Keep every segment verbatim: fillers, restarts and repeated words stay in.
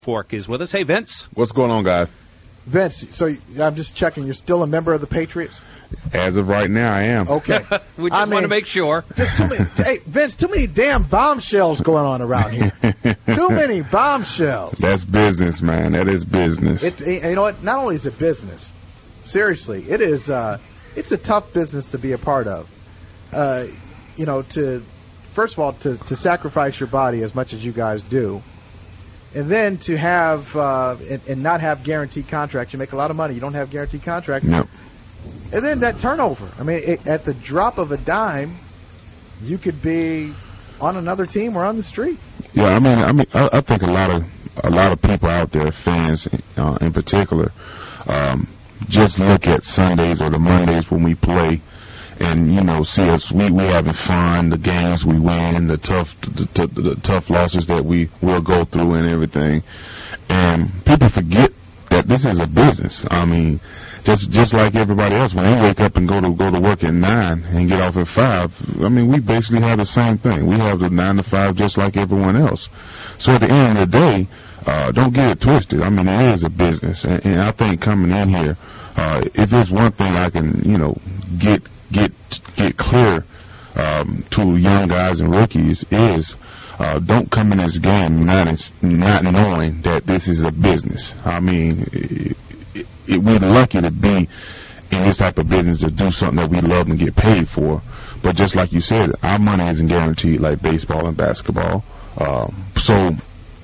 Fork is with us. Hey, Vince. What's going on, guys? Vince, so I'm just checking. You're still a member of the Patriots? As of right now, I am. Okay. we just I want mean, to make sure. Just too many, hey, Vince, too many damn bombshells going on around here. Too many bombshells. That's business, man. That is business. It's, you know what? Not only is it business, seriously, it is. Uh, it's a tough business to be a part of. Uh, you know, to first of all, to, to sacrifice your body as much as you guys do. And then to have uh, and, and not have guaranteed contracts. You make a lot of money. You don't have guaranteed contracts. Yep. And then that turnover. I mean, it, at the drop of a dime, you could be on another team or on the street. Yeah, I mean, I mean, I, I think a lot of a lot of people out there, fans uh, in particular, um, just look at Sundays or the Mondays when we play. And, you know, see us, we, we having fun, the games we win, the tough the, the, the tough losses that we will go through and everything. And people forget that this is a business. I mean, just just like everybody else, when they wake up and go to go to work at nine and get off at five, I mean, we basically have the same thing. We have the nine to five just like everyone else. So at the end of the day, uh, don't get it twisted. I mean, it is a business. And, and I think coming in here, uh, if there's one thing I can, you know, get get get clear um, to young guys and rookies is uh, don't come in this game not not knowing that this is a business. I mean, it, it, it, we're lucky to be in this type of business to do something that we love and get paid for. But just like you said, our money isn't guaranteed like baseball and basketball. Um, so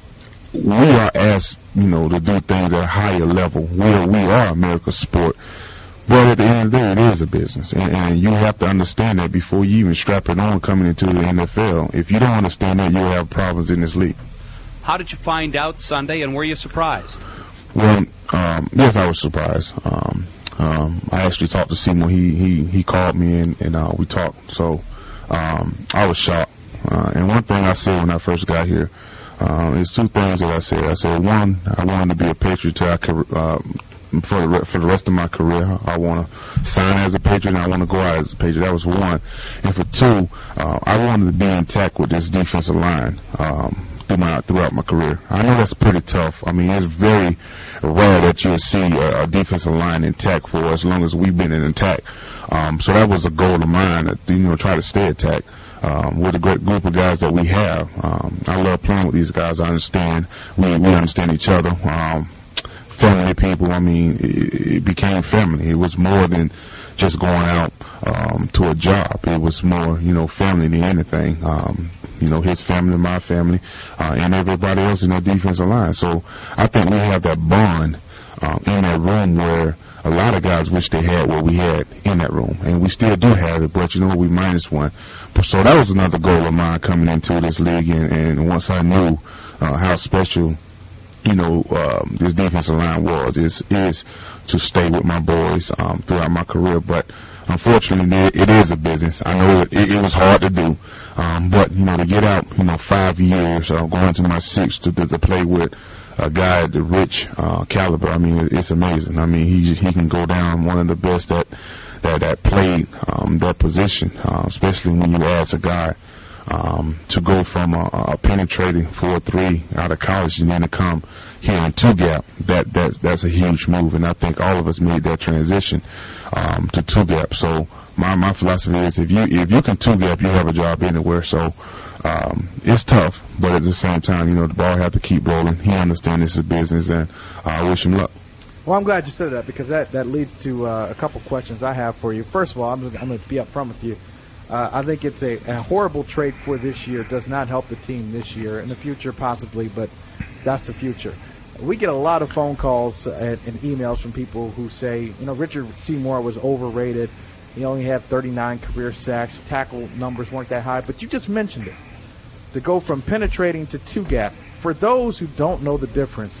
we are asked, you know, to do things at a higher level. We are, we are America's sport. But at the end of the day, it is a business, and, and you have to understand that before you even strap it on coming into the N F L. If you don't understand that, you'll have problems in this league. How did you find out Sunday, and were you surprised? Well, um, yes, I was surprised. Um, um, I actually talked to Seymour. He he he called me, and, and uh, we talked. So um, I was shocked. Uh, and one thing I said when I first got here um, is two things that I said. I said, one, I wanted to be a Patriot till I could. Uh, For the, for the rest of my career, I want to sign as a Patriot and I want to go out as a Patriot. That was one. And for two, uh, I wanted to be intact with this defensive line um, through my, throughout my career. I know that's pretty tough. I mean, it's very rare that you'll see a, a defensive line intact for as long as we've been in intact. Um, so that was a goal of mine, to, you know, try to stay intact. Um, with a great group of guys that we have. Um, I love playing with these guys. I understand. We, we understand each other. Um, family people, I mean, it, it became family. It was more than just going out um, to a job. It was more, you know, family than anything. Um, you know, his family, my family, uh, and everybody else in that defensive line. So I think we have that bond um, in that room where a lot of guys wish they had what we had in that room. And we still do have it, but, you know, we minus one. So that was another goal of mine coming into this league. And, and once I knew uh, how special you know, um, this defensive line was, is, is to stay with my boys um, throughout my career. But unfortunately, it is a business. I know it, it was hard to do. Um, but, you know, to get out, you know, five years, uh, going to my sixth to, to, to play with a guy at the rich uh, caliber, I mean, it, it's amazing. I mean, he he can go down one of the best that, that, that played um, that position, uh, especially when you add a guy Um, to go from a, a penetrating four three out of college and then to come here in two gap, that that's that's a huge move, and I think all of us made that transition um, to two gap. So my my philosophy is if you if you can two gap, you have a job anywhere. So um, it's tough, but at the same time, you know, the ball have to keep rolling. He understands this is business, and I uh, wish him luck. Well, I'm glad you said that because that that leads to uh, a couple questions I have for you. First of all, I'm I'm going to be up front with you. Uh, I think it's a, a horrible trade for this year. Does not help the team this year. In the future, possibly, but that's the future. We get a lot of phone calls and, and emails from people who say, you know, Richard Seymour was overrated. He only had thirty-nine career sacks. Tackle numbers weren't that high. But you just mentioned it. To go from penetrating to two-gap, for those who don't know the difference,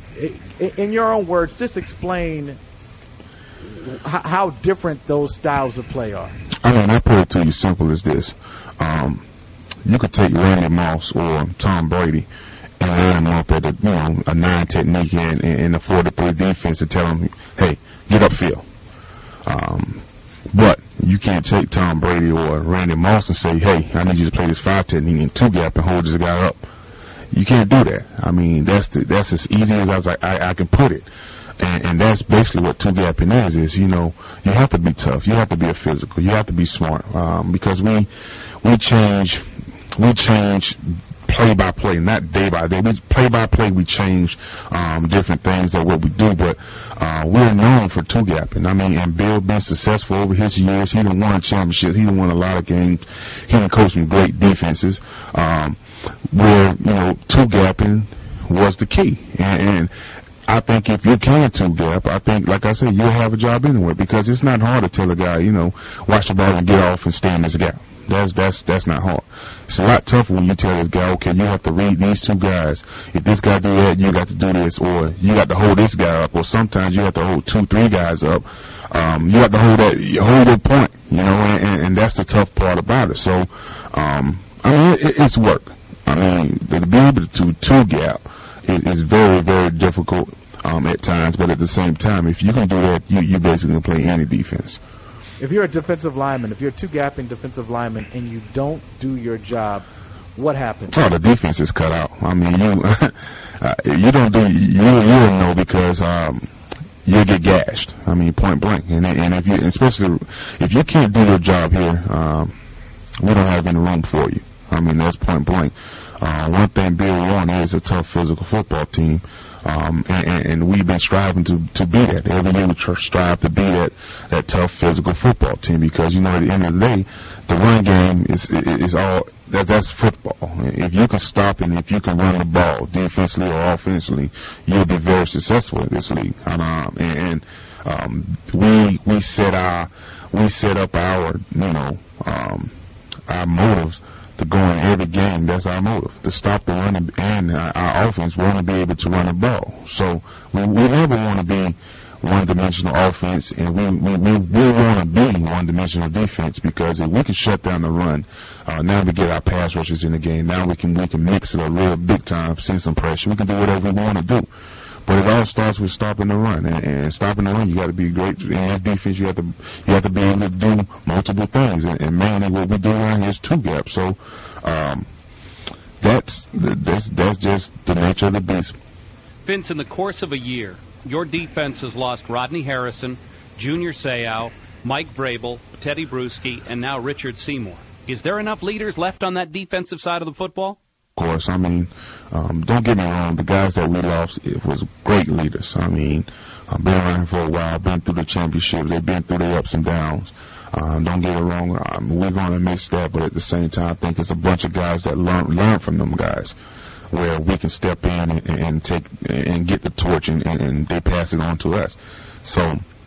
in your own words, just explain how different those styles of play are. I mean, I put it to you simple as this. Um, you could take Randy Moss or Tom Brady and line them up at a, you know, a nine technique and, and a four to three defense and tell them, hey, get upfield. Um, but you can't take Tom Brady or Randy Moss and say, hey, I need you to play this five technique and two gap and hold this guy up. You can't do that. I mean, that's the, that's as easy as I, was like, I, I can put it. And, and that's basically what two-gapping is, is, you know, you have to be tough. You have to be a physical. You have to be smart. Um, because we, we change, we change play by play, not day by day. We play by play, we change, um, different things of what we do, but, uh, we're known for two-gapping. I mean, and Bill been successful over his years. He done won a championship. He done won a lot of games. He done coached some great defenses. Um, where, you know, two-gapping was the key. And, and I think if you can two-gap, I think, like I said, you'll have a job anyway, because it's not hard to tell a guy, you know, watch the ball and get off and stay in this gap. That's, that's, that's not hard. It's a lot tougher when you tell this guy, okay, you have to read these two guys. If this guy do that, you got to do this, or you got to hold this guy up, or sometimes you have to hold two, three guys up. Um, you have to hold that, you hold your point, you know, and, and, and that's the tough part about it. So, um, I mean, it, it's work. I mean, to be able to two-gap is, is very, very difficult um, at times, but at the same time, if you can do that, you, you basically can play any defense. If you're a defensive lineman, if you're a two-gapping defensive lineman and you don't do your job, what happens? Oh, the defense is cut out. I mean, you uh, you don't do, you, you don't know because um, you'll get gashed. I mean, point blank. And, and if you, especially if you can't do your job here, um, we don't have any room for you. I mean, that's point blank. Uh, one thing Bill won is a tough physical football team. Um, and, and we've been striving to, to be that. Every year we try, strive to be that, that tough physical football team because, you know, at the end of the day, the run game is, is all, that, that's football. If you can stop and if you can run the ball defensively or offensively, you'll be very successful in this league. And, um, and, and um, we, we set our, we set up our, you know, um, our motives to go in every game. That's our motive, to stop the running, and uh, our offense want to be able to run the ball. So we, we never want to be one-dimensional offense, and we we, we, we want to be one-dimensional defense, because if we can shut down the run, uh, now we get our pass rushers in the game. Now we can we can mix it a real big time, send some pressure. We can do whatever we want to do. But it all starts with stopping the run, and, and stopping the run, you got to be great. In this defense, you have to you have to be able to do multiple things, and, and mainly what we do around here is two gaps. So um, that's that's that's just the nature of the beast. Vince, in the course of a year, your defense has lost Rodney Harrison, Junior Seau, Mike Vrabel, Teddy Bruschi, and now Richard Seymour. Is there enough leaders left on that defensive side of the football? Of course, I mean, um, don't get me wrong, the guys that we lost, it was great leaders. I mean, I've been around for a while, been through the championships, they've been through the ups and downs. Um, don't get it wrong, um, we're going to miss that, but at the same time, I think it's a bunch of guys that learn learn from them guys, where we can step in and, and take and get the torch, and, and, and they pass it on to us. So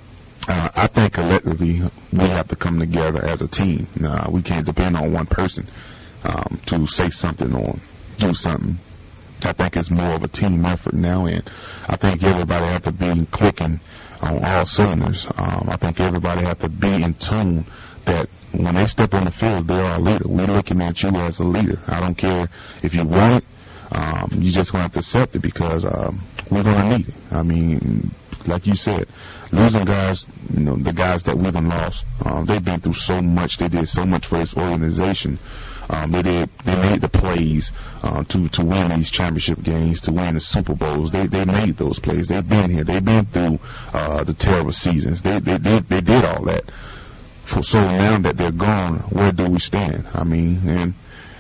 uh, I think collectively we have to come together as a team. Uh, we can't depend on one person um, to say something or do something. I think it's more of a team effort now, and I think everybody have to be clicking on all cylinders. Um, I think everybody have to be in tune that when they step on the field, they're our leader. We're looking at you as a leader. I don't care if you want it. Um, you just going to have to accept it, because um, we're going to need it. I mean, like you said, losing guys, you know, the guys that we've lost, um, they've been through so much. They did so much for this organization. Um, they did. They made the plays uh, to to win these championship games, to win the Super Bowls. They they made those plays. They've been here. They've been through uh, the terrible seasons. They they did they did all that. For, so now that they're gone, where do we stand? I mean, and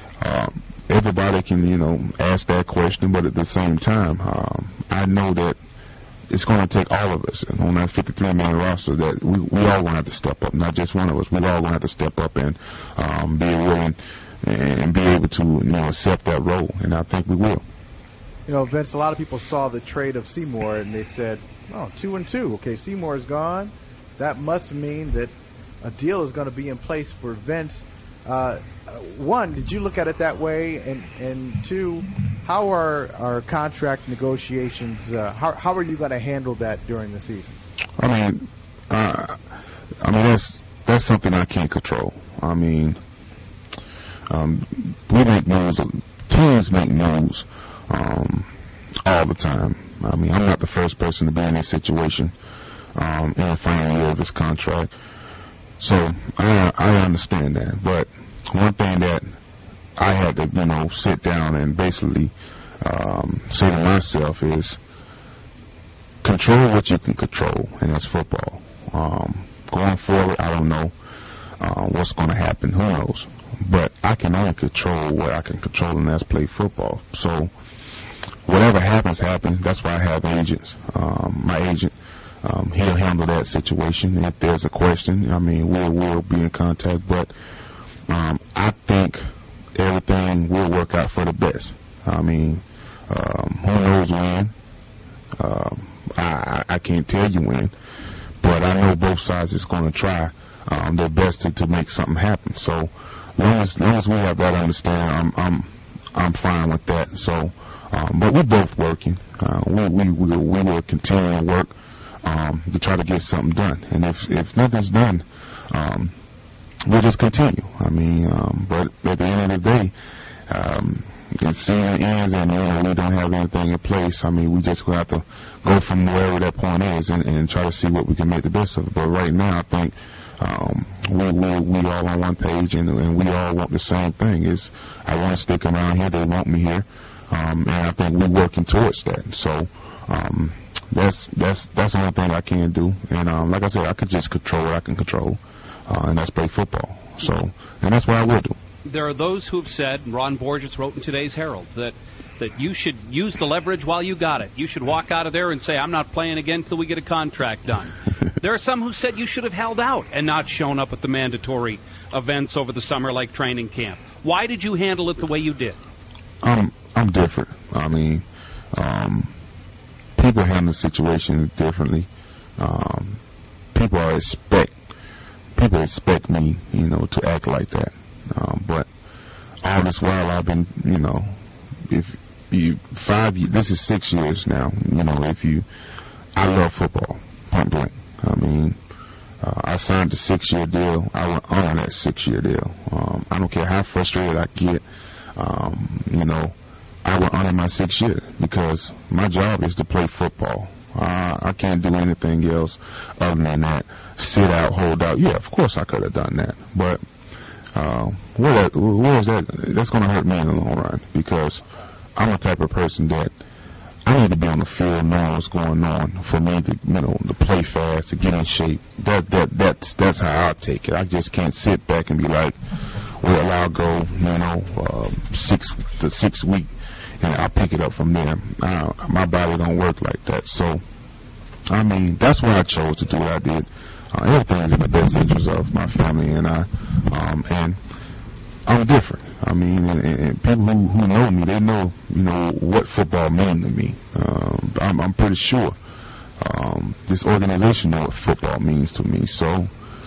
um, everybody can, you know, ask that question, but at the same time, um, I know that it's going to take all of us on that fifty-three man roster, that we, we all going to have to step up, not just one of us. We all going to have to step up and um, be willing and be able to, you know, accept that role, and I think we will. You know, Vince, a lot of people saw the trade of Seymour, and they said, oh, two and two. Okay, Seymour is gone. That must mean that a deal is going to be in place for Vince. Uh, one, did you look at it that way? And, and two, how are our contract negotiations, uh, how, how are you going to handle that during the season? I mean, uh, I mean, that's, that's something I can't control. I mean, um, we make moves, teams make moves, um, all the time. I mean, I'm not the first person to be in this situation, um, in the final year of his contract. So I I understand that, but one thing that I had to, you know, sit down and basically um, say to myself is control what you can control, and that's football. Um, going forward, I don't know uh, what's going to happen. Who knows? But I can only control what I can control, and that's play football. So whatever happens, happens. That's why I have agents. Um, my agent, um, he'll handle that situation. If there's a question, I mean, we'll, we'll be in contact. But um, I think everything will work out for the best. I mean, um, who knows when? Um, I, I can't tell you when, but I know both sides is going to try um, their best to, to make something happen. So long as long as we have that understanding, I'm I'm I'm fine with that. So, um, but we're both working. Uh, we we we will, we will continue to work um, to try to get something done. And if if nothing's done, um, we'll just continue. I mean, um, but at the end of the day, um, and seeing ends and, you know, we don't have anything in place, I mean, we just have to go from wherever that point is and, and try to see what we can make the best of it. But right now, I think um, we, we we all on one page, and, and we all want the same thing. Is I want to stick around here. They want me here. Um, and I think we're working towards that. So um, that's that's that's the only thing I can do. And um, like I said, I could just control what I can control, uh, and that's play football. So, and that's what I will do. There are those who have said, Ron Borges wrote in today's Herald, that that you should use the leverage while you got it. You should walk out of there and say, I'm not playing again until we get a contract done. There are some who said you should have held out and not shown up at the mandatory events over the summer like training camp. Why did you handle it the way you did? I'm, I'm different. I mean, um, people handle the situation differently. Um, people are expect, people expect me, you know, to act like that. Um, but all this while I've been, you know, if you five, this is six years now. You know, if you, I love football, point blank. I mean, uh, I signed a six-year deal. I will honor that six-year deal. Um, I don't care how frustrated I get. Um, you know, I will honor my six years because my job is to play football. Uh, I can't do anything else other than that. Sit out, hold out. Yeah, of course I could have done that, but. Uh, where, where is that? That's going to hurt me in the long run because I'm the type of person that I need to be on the field knowing what's going on for me to, you know, to play fast, to get in shape. That that that's that's how I take it. I just can't sit back and be like, well, I'll go, you know, uh, six the six week, and I'll pick it up from there. Uh, my body don't work like that. So, I mean, that's why I chose to do what I did. Uh, everything is in the best interest of my family and I, um, and I'm different. I mean, and, and people who, who know me, they know, you know, what football means to me. Um, I'm, I'm pretty sure um, this organization knows what football means to me. So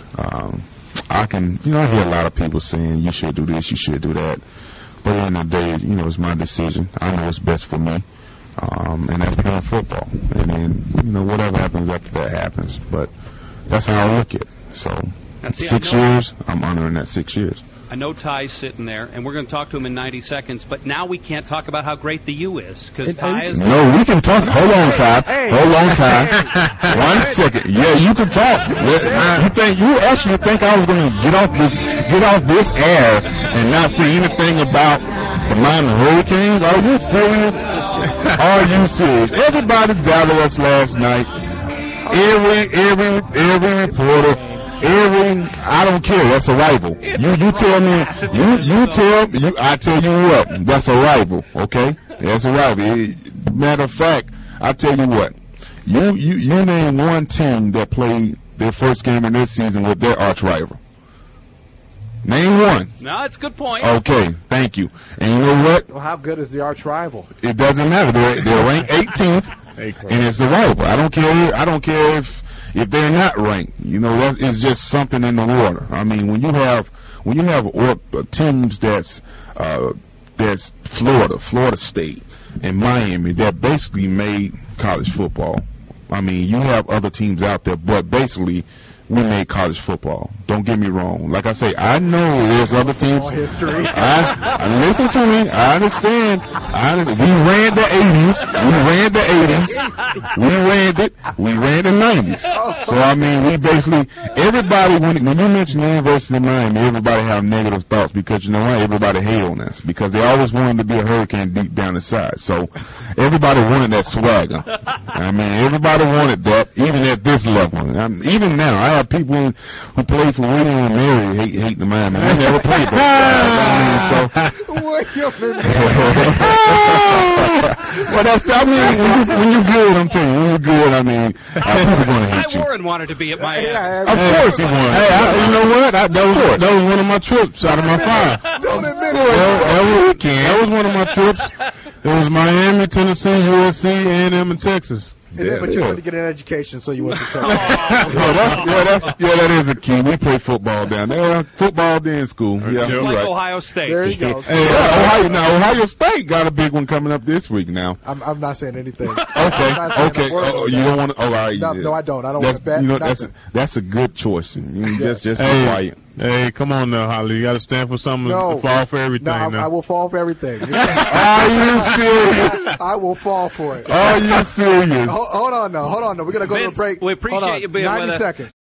um, I can, you know, I hear a lot of people saying you should do this, you should do that. But at the end of the day, you know, it's my decision. I know what's best for me, um, and that's playing football. And then, you know, whatever happens after that happens. But that's how I look at it. So, see, six years, I'm honoring that six years. I know Ty's sitting there, and we're going to talk to him in ninety seconds, but now we can't talk about how great the U is, because Ty is... No, we can talk. Hold on, Ty. Hey. Hold on, Ty. One second. Yeah, you can talk. You think, you actually think I was going to get off this, get off this air and not say anything about the Miami Hurricanes? Are you serious? Are you serious? Everybody doubted us last night. Every, every, every reporter, every, I don't care, that's a rival. You, you tell me, you, you tell, you, I tell you what, that's a rival, okay? That's a rival. Matter of fact, I tell you what, you, you, you name one team that played their first game in this season with their arch rival. Name one. No, that's a good point. Okay, thank you. And you know what? Well, how good is the arch rival? It doesn't matter. They're, they're ranked eighteenth. And it's a rival. I don't care. I don't care if if they're not ranked. You know, that is just something in the water. I mean, when you have when you have or, uh, teams that's uh, that's Florida, Florida State, and Miami that basically made college football. I mean, you have other teams out there, but basically we made college football. Don't get me wrong. Like I say, I know there's other teams. History. I, I listen to me. I understand. I understand. We ran the eighties. We ran the eighties. We ran it. We ran the nineties. So I mean, we basically everybody when when you mention the University of Miami, everybody have negative thoughts because you know why? Everybody hate on us because they always wanted to be a Hurricane deep down inside. So everybody wanted that swagger. I mean, everybody wanted that, even at this level. I mean, even now, I have people who played for William and Mary hate hate the Miami. I never played those guys. I mean, so William and Mary. well, that's I mean, when, you, when you're good, I'm telling you, when you're good, I mean, people gonna hate Ty you. Warren wanted to be at Miami. Yeah, Of course he wanted. Hey, I, you know what? I, that was that was one of my trips out of my five. Don't admit That, it. that, was, that was one of my trips. It was Miami, Tennessee, U S C, A and M, and Texas. And then, but you Yeah. wanted to get an education, so you went to Texas. yeah, that's, yeah, that's, yeah, that is a key. We play football down there. Football day in school. Yeah, Just you're like right. Ohio State. There you go. Hey, uh, Ohio, now Ohio State got a big one coming up this week. Now, I'm, I'm not saying anything. okay, I'm not saying okay. a word Oh, about you that. don't want to? Oh, all right. No, yeah. no, I don't. I don't That's, want to bet. you know, that's a, nothing. that's a good choice. You Yes. just just be Hey, quiet. hey, come on now, Holly. You got to stand for something No. to fall for everything. No, I, now. I will fall for everything. Are you serious? I will fall for it. Are you serious? Hold, hold on, now. Hold on, now. We're gonna go Vince, to a break. we appreciate Hold on. you being ninety with us. seconds.